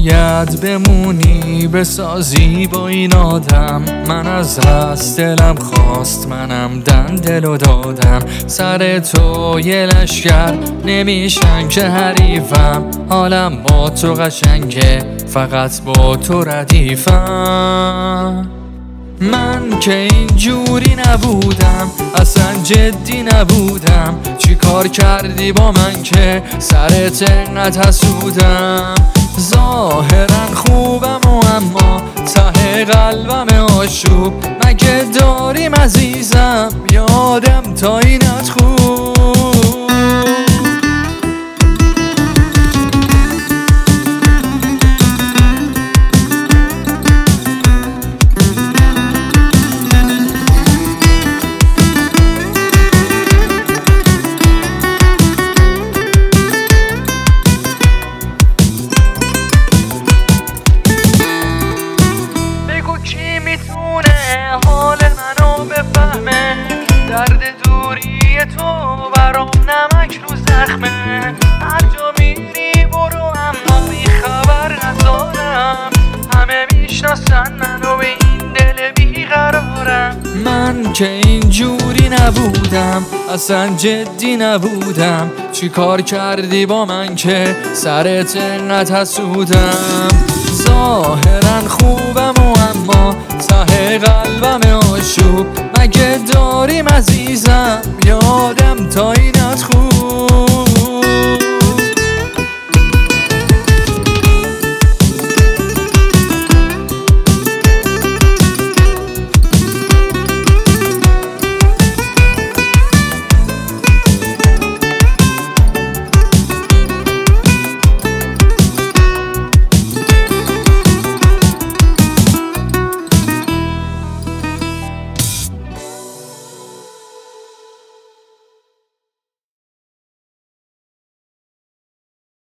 باید بمونی بسازی با این آدم. من از هست دلم خواست، منم دلو دادم. سر تو یه لشکر نمیشن که حریفم. حالم با تو قشنگه، فقط با تو ردیفم. من که اینجوری نبودم، اصلا جدی نبودم. چی کار کردی با من که سرت انقدر حسودم؟ ظاهرا خوبم و اما ته قلبم آشوب. مگه داریم عزیزم یادم تا اینت خوب؟ کی میتونه حال منو بفهمه؟ درد دوری تو برام نمک رو زخمه. هر جا میری برو اما بی خبر ندارم. همه میشناسن منو به این دل بیقرارم. من که اینجوری نبودم، اصلا جدی نبودم. چی کار کردی با من که سرت انقدر حسودم؟ ظاهرا خوبم و اما ته قلبم آشوب. مگه داریم عزیزم